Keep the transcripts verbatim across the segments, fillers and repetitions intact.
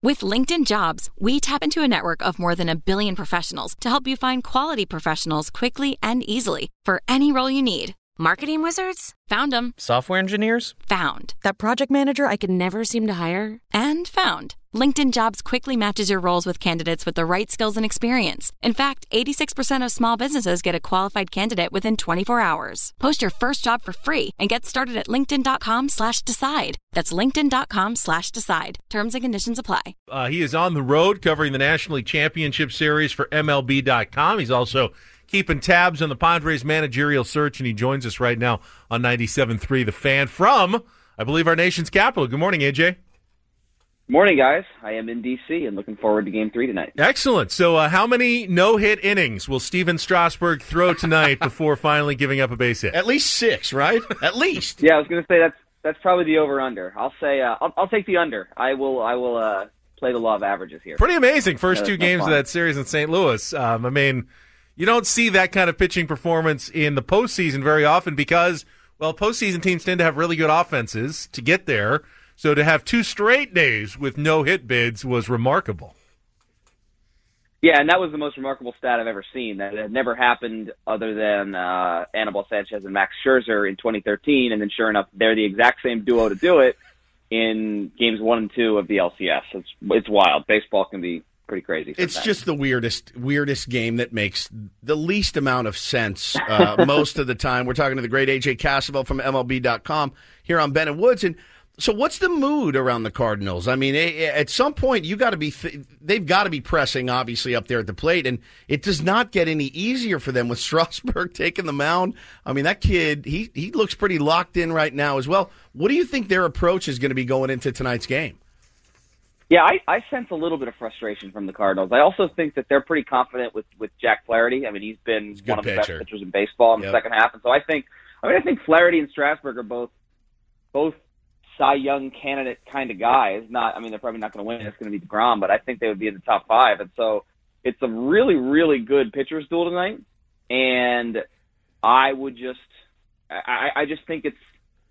With LinkedIn Jobs, we tap into a network of more than a billion professionals to help you find quality professionals quickly and easily for any role you need. Marketing wizards? Found them. Software engineers? Found. That project manager I could never seem to hire? And found. LinkedIn Jobs quickly matches your roles with candidates with the right skills and experience. In fact, eighty-six percent of small businesses get a qualified candidate within twenty-four hours. Post your first job for free and get started at linkedin.com slash decide. That's linkedin.com slash decide. Terms and conditions apply. Uh, he is on the road covering the National League Championship Series for M L B dot com. He's also keeping tabs on the Padres managerial search, and he joins us right now on ninety-seven point three The Fan from, I believe, our nation's capital. Good morning, A J. Morning, guys. I am in D C and looking forward to Game three tonight. Excellent. So uh, how many no-hit innings will Steven Strasburg throw tonight before finally giving up a base hit? At least six, right? At least. Yeah, I was going to say that's that's probably the over-under. I'll say uh, I'll, I'll take the under. I will I will uh, play the law of averages here. Pretty amazing. First Yeah, two that's no games of fun. that series in Saint Louis. Um, I mean, you don't see that kind of pitching performance in the postseason very often because, well, postseason teams tend to have really good offenses to get there. So to have two straight days with no-hit bids was remarkable. Yeah, and that was the most remarkable stat I've ever seen. That had never happened other than uh, Anibal Sanchez and Max Scherzer in twenty thirteen, and then sure enough, they're the exact same duo to do it in games one and two of the L C S. It's it's wild. Baseball can be pretty crazy sometimes. It's just the weirdest, weirdest game that makes the least amount of sense uh, most of the time. We're talking to the great A J Cassavell from M L B dot com here on Ben and Woods, and so what's the mood around the Cardinals? I mean, at some point, you got to be th- they've got to be pressing, obviously, up there at the plate, and it does not get any easier for them with Strasburg taking the mound. I mean, that kid, he he looks pretty locked in right now as well. What do you think their approach is going to be going into tonight's game? Yeah, I, I sense a little bit of frustration from the Cardinals. I also think that they're pretty confident with, with Jack Flaherty. I mean, he's been He's a good one of the best pitcher. pitchers in baseball in Yep. the second half, and so I think, I mean, I think Flaherty and Strasburg are both both Cy Young candidate kind of guys. Not, I mean, they're probably not going to win. It's going to be DeGrom, but I think they would be in the top five. And so it's a really, really good pitcher's duel tonight. And I would just, I, I just think it's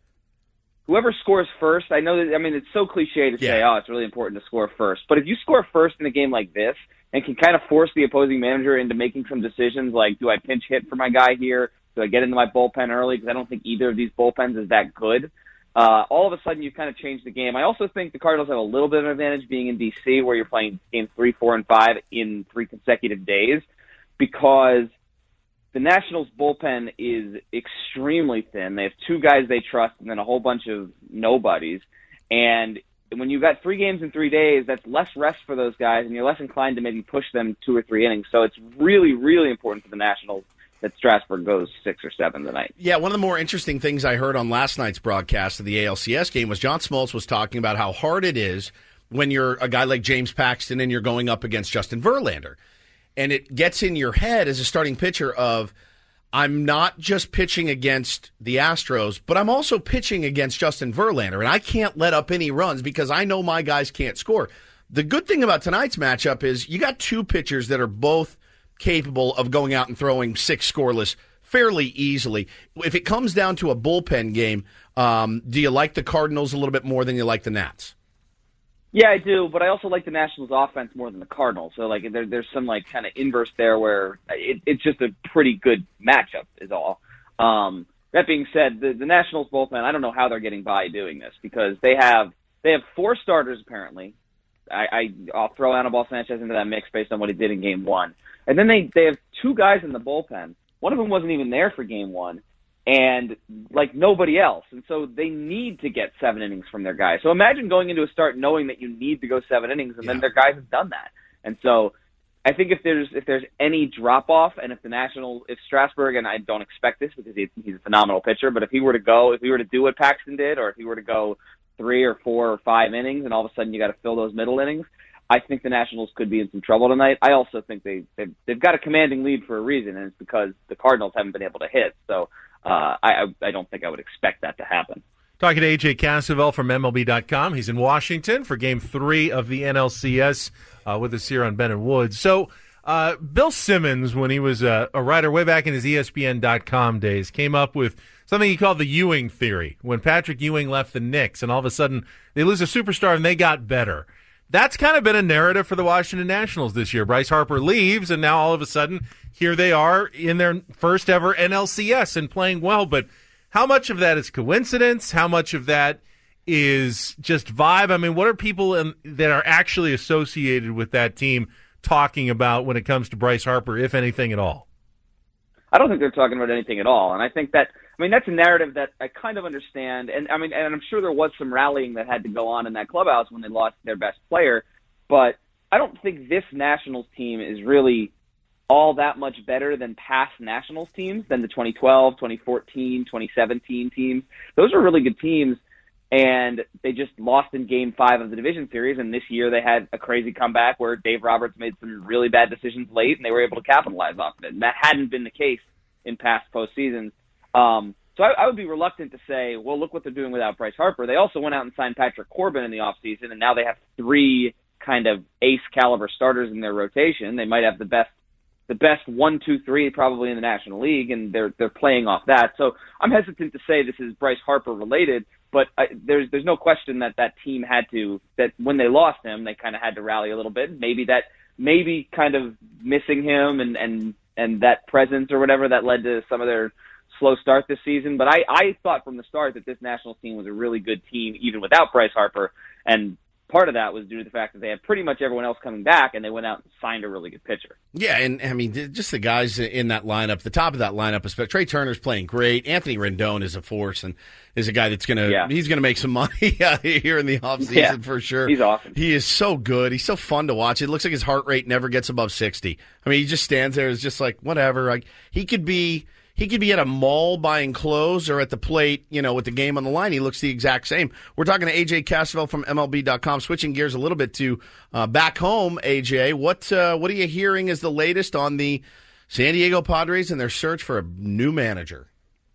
whoever scores first. I know that, I mean, it's so cliche to say, Yeah. oh, it's really important to score first. But if you score first in a game like this and can kind of force the opposing manager into making some decisions like, do I pinch hit for my guy here? Do I get into my bullpen early? Because I don't think either of these bullpens is that good. Uh, all of a sudden, you kind of change the game. I also think the Cardinals have a little bit of an advantage being in D C, where you're playing games three, four, and five in three consecutive days, because the Nationals' bullpen is extremely thin. They have two guys they trust and then a whole bunch of nobodies. And when you've got three games in three days, that's less rest for those guys, and you're less inclined to maybe push them two or three innings. So it's really, really important for the Nationals that Strasburg goes six or seven tonight. Yeah, one of the more interesting things I heard on last night's broadcast of the A L C S game was John Smoltz was talking about how hard it is when you're a guy like James Paxton and you're going up against Justin Verlander. And it gets in your head as a starting pitcher of, I'm not just pitching against the Astros, but I'm also pitching against Justin Verlander, and I can't let up any runs because I know my guys can't score. The good thing about tonight's matchup is you got two pitchers that are both capable of going out and throwing six scoreless fairly easily. If it comes down to a bullpen game, um, do you like the Cardinals a little bit more than you like the Nats? Yeah, I do, but I also like the Nationals' offense more than the Cardinals. So, like, there, there's some like kind of inverse there where it, it's just a pretty good matchup, is all. Um, that being said, the, the Nationals' bullpen, I don't know how they're getting by doing this because they have they have four starters apparently. I, I I'll throw Anibal Sanchez into that mix based on what he did in Game One, and then they they have two guys in the bullpen. One of them wasn't even there for Game One. And like nobody else. And so they need to get seven innings from their guys. So imagine going into a start knowing that you need to go seven innings, and Yeah. then their guys have done that. And so I think if there's if there's any drop off, and if the Nationals, if Strasburg, and I don't expect this because he, he's a phenomenal pitcher, but if he were to go, if he were to do what Paxton did, or if he were to go three or four or five innings, and all of a sudden you got to fill those middle innings, I think the Nationals could be in some trouble tonight. I also think they they've, they've got a commanding lead for a reason, and it's because the Cardinals haven't been able to hit. So. Uh, I, I don't think I would expect that to happen. Talking to A J Cassavell from M L B dot com. He's in Washington for Game three of the N L C S uh, with us here on Ben and Woods. So uh, Bill Simmons, when he was a, a writer way back in his E S P N dot com days, came up with something he called the Ewing theory. When Patrick Ewing left the Knicks and all of a sudden they lose a superstar and they got better. that's kind of been a narrative for the Washington Nationals this year. Bryce Harper leaves, and now all of a sudden, here they are in their first ever N L C S and playing well. But how much of that is coincidence? How much of that is just vibe? I mean, what are people in, that are actually associated with that team talking about when it comes to Bryce Harper, if anything at all? I don't think they're talking about anything at all. And I think that, I mean, that's a narrative that I kind of understand. And I mean, and I'm sure there was some rallying that had to go on in that clubhouse when they lost their best player. But I don't think this Nationals team is really all that much better than past Nationals teams, than the twenty twelve, twenty fourteen, twenty seventeen teams. Those are really good teams. And they just lost in game five of the division series. And this year they had a crazy comeback where Dave Roberts made some really bad decisions late, and they were able to capitalize off of it. And that hadn't been the case in past postseasons. Um, so I, I would be reluctant to say, well, look what they're doing without Bryce Harper. They also went out and signed Patrick Corbin in the offseason, and now they have three kind of ace-caliber starters in their rotation. They might have the best the best one, two, three probably in the National League, and they're they're playing off that. So I'm hesitant to say this is Bryce Harper related, but I, there's there's no question that that team had to, that when they lost him, they kind of had to rally a little bit. Maybe that maybe kind of missing him and and and that presence or whatever that led to some of their slow start this season. But I I thought from the start that this Nationals team was a really good team even without Bryce Harper, and part of that was due to the fact that they had pretty much everyone else coming back, and they went out and signed a really good pitcher. Yeah, and I mean, just the guys in that lineup, the top of that lineup, especially Trey Turner's playing great. Anthony Rendon is a force and is a guy that's going to yeah. he's going to make some money here in the offseason yeah, for sure. He's awesome. He is so good. He's so fun to watch. It looks like his heart rate never gets above sixty. I mean, he just stands there. It's just like, whatever. Like, he could be... He could be at a mall buying clothes or at the plate, you know, with the game on the line. He looks the exact same. We're talking to A J Cassavell from M L B dot com. Switching gears a little bit to uh, back home, A J. What uh, what are you hearing is the latest on the San Diego Padres and their search for a new manager?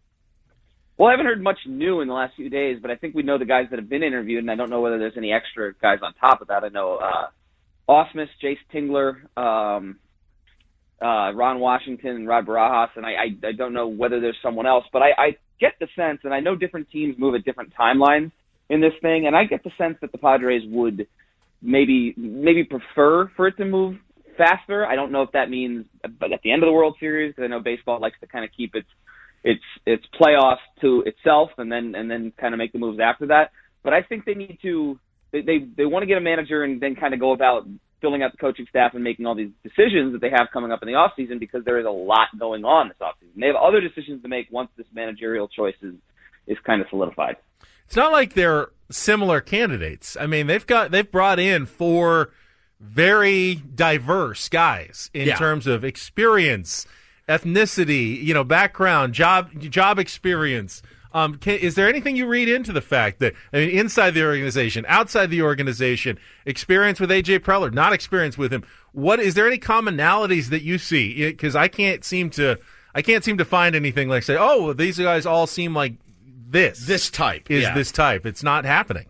Well, I haven't heard much new in the last few days, but I think we know the guys that have been interviewed, and I don't know whether there's any extra guys on top of that. I know uh, Ausmus, Jace Tingler, um Uh, Ron Washington and Rod Barajas, and I, I, I don't know whether there's someone else, but I, I get the sense, and I know different teams move at different timelines in this thing, and I get the sense that the Padres would maybe maybe prefer for it to move faster. I don't know if that means but at the end of the World Series, because I know baseball likes to kind of keep its its its playoffs to itself, and then and then kind of make the moves after that. But I think they need to they they, they want to get a manager and then kind of go about filling out the coaching staff and making all these decisions that they have coming up in the offseason, because there is a lot going on this offseason. They have other decisions to make once this managerial choice is, is kind of solidified. It's not like they're similar candidates. I mean, they've got they've brought in four very diverse guys in yeah. terms of experience, ethnicity, you know, background, job job experience. Um, can, is there anything you read into the fact that, I mean, inside the organization, outside the organization, experience with A J Preller, not experience with him? What is there any commonalities that you see? Because I can't seem to, I can't seem to find anything like say, oh, these guys all seem like this. This type is yeah. this type. It's not happening.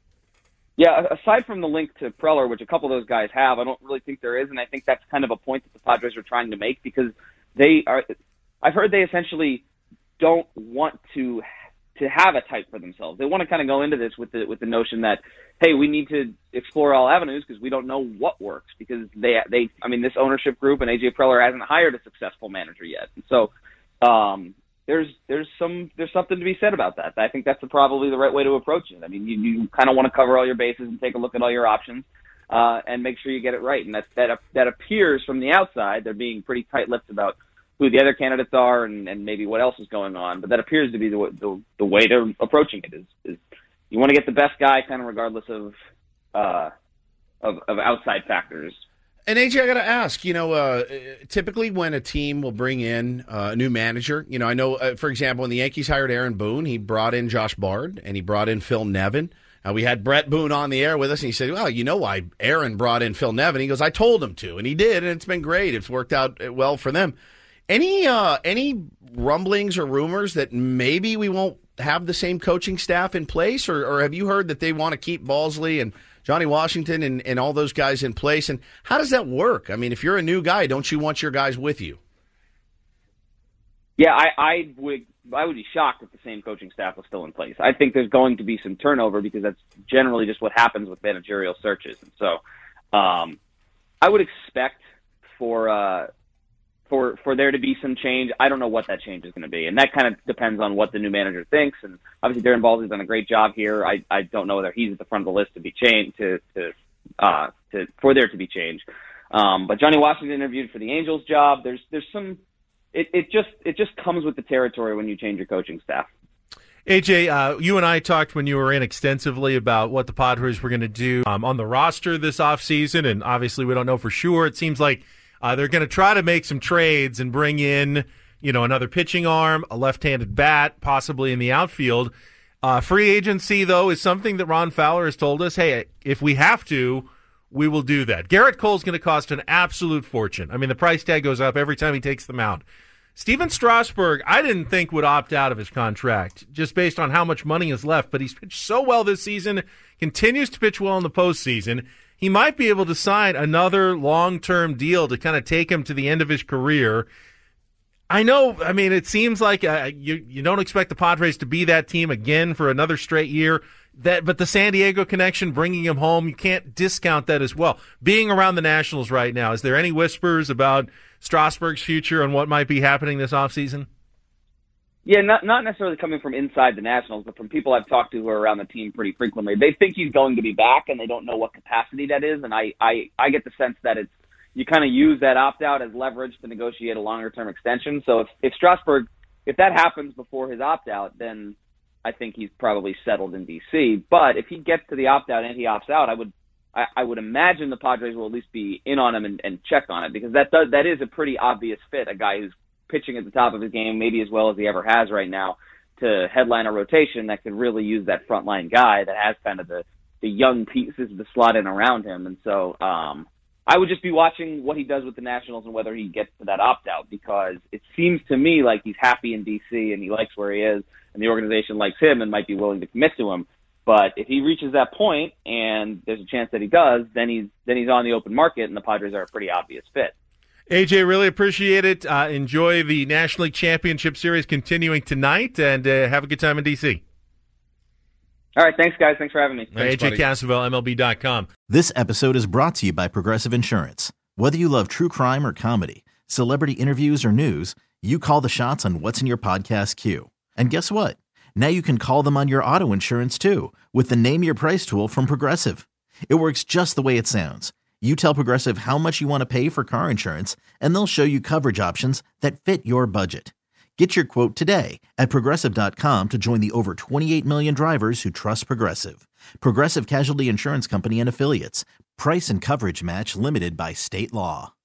Yeah, aside from the link to Preller, which a couple of those guys have, I don't really think there is, and I think that's kind of a point that the Padres are trying to make, because they are. I've heard they essentially don't want to to have a type for themselves. They want to kind of go into this with the with the notion that, hey, we need to explore all avenues because we don't know what works, because they they I mean, this ownership group and A J Preller hasn't hired a successful manager yet. And so um, there's there's some there's something to be said about that. I think that's probably the right way to approach it. I mean, you, you kind of want to cover all your bases and take a look at all your options uh, and make sure you get it right. And that that that appears from the outside they're being pretty tight-lipped about who the other candidates are and, and maybe what else is going on. But that appears to be the, the, the way they're approaching it is, is you want to get the best guy kind of regardless of, uh, of, of outside factors. And A J, I got to ask, you know, uh, typically when a team will bring in uh, a new manager, you know, I know, uh, for example, when the Yankees hired Aaron Boone, he brought in Josh Bard and he brought in Phil Nevin. Uh, we had Brett Boone on the air with us, and he said, well, you know why Aaron brought in Phil Nevin? He goes, I told him to, and he did, and it's been great. It's worked out well for them. Any uh, any rumblings or rumors that maybe we won't have the same coaching staff in place, or, or have you heard that they want to keep Balsley and Johnny Washington and, and all those guys in place? And how does that work? I mean, if you're a new guy, don't you want your guys with you? Yeah, I, I would I would be shocked if the same coaching staff was still in place. I think there's going to be some turnover because that's generally just what happens with managerial searches. And so um, I would expect for uh, for for there to be some change. I don't know what that change is going to be, and that kind of depends on what the new manager thinks. And obviously, Darren Balsley's done a great job here. I, I don't know whether he's at the front of the list to be changed to to uh, to for there to be change. Um, but Johnny Washington interviewed for the Angels job. There's there's some. It, it just it just comes with the territory when you change your coaching staff. A J, uh, you and I talked when you were in extensively about what the Padres were going to do um, on the roster this offseason, and obviously we don't know for sure. It seems like uh, they're going to try to make some trades and bring in, you know, another pitching arm, a left-handed bat, possibly in the outfield. Uh, free agency, though, is something that Ron Fowler has told us, hey, if we have to, we will do that. Garrett Cole's going to cost an absolute fortune. I mean, the price tag goes up every time he takes the mound. Steven Strasburg, I didn't think would opt out of his contract just based on how much money is left, but he's pitched so well this season, continues to pitch well in the postseason. He might be able to sign another long-term deal to kind of take him to the end of his career. I know, I mean, it seems like uh, you you don't expect the Padres to be that team again for another straight year. That, but the San Diego connection, bringing him home, you can't discount that as well. Being around the Nationals right now, is there any whispers about Strasburg's future and what might be happening this offseason? Yeah, not not necessarily coming from inside the Nationals, but from people I've talked to who are around the team pretty frequently. They think he's going to be back, and they don't know what capacity that is. And I, I, I get the sense that it's you kind of use that opt-out as leverage to negotiate a longer-term extension. So if, if Strasburg, if that happens before his opt-out, then I think he's probably settled in D C. But if he gets to the opt-out and he opts out, I would I, I would imagine the Padres will at least be in on him and, and check on it, because that does that is a pretty obvious fit, a guy who's pitching at the top of his game, maybe as well as he ever has right now, to headline a rotation that could really use that frontline guy that has kind of the, the young pieces to slot in around him. And so um, I would just be watching what he does with the Nationals and whether he gets to that opt-out, because it seems to me like he's happy in D C and he likes where he is, and the organization likes him and might be willing to commit to him. But if he reaches that point, and there's a chance that he does, then he's then he's on the open market, and the Padres are a pretty obvious fit. A J, really appreciate it. Uh, enjoy the National League Championship Series continuing tonight, and uh, have a good time in D C. All right, thanks, guys. Thanks for having me. Thanks, A J Cassavell, M L B dot com. This episode is brought to you by Progressive Insurance. Whether you love true crime or comedy, celebrity interviews or news, you call the shots on what's in your podcast queue. And guess what? Now you can call them on your auto insurance, too, with the Name Your Price tool from Progressive. It works just the way it sounds. You tell Progressive how much you want to pay for car insurance, and they'll show you coverage options that fit your budget. Get your quote today at Progressive dot com to join the over twenty-eight million drivers who trust Progressive. Progressive Casualty Insurance Company and Affiliates. Price and coverage match limited by state law.